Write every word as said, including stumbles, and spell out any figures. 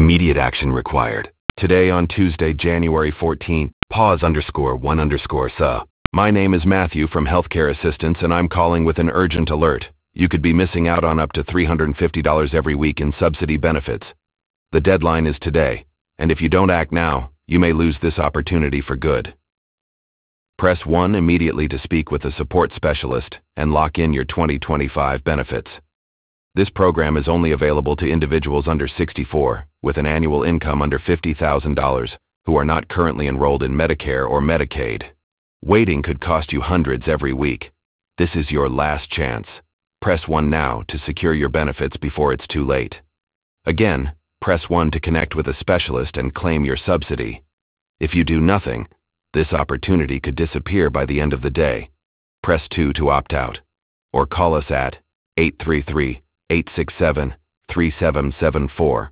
Immediate action required. Today on Tuesday, January fourteenth, pause underscore one underscore S. My name is Matthew from Healthcare Assistance and I'm calling with an urgent alert. You could be missing out on up to three hundred fifty dollars every week in subsidy benefits. The deadline is today, and if you don't act now, you may lose this opportunity for good. Press one immediately to speak with a support specialist and lock in your twenty twenty-five benefits. This program is only available to individuals under sixty-four with an annual income under fifty thousand dollars who are not currently enrolled in Medicare or Medicaid. Waiting could cost you hundreds every week. This is your last chance. Press one now to secure your benefits before it's too late. Again, press one to connect with a specialist and claim your subsidy. If you do nothing, this opportunity could disappear by the end of the day. Press two to opt out, or call us at eight three three, eight six seven, three seven seven four.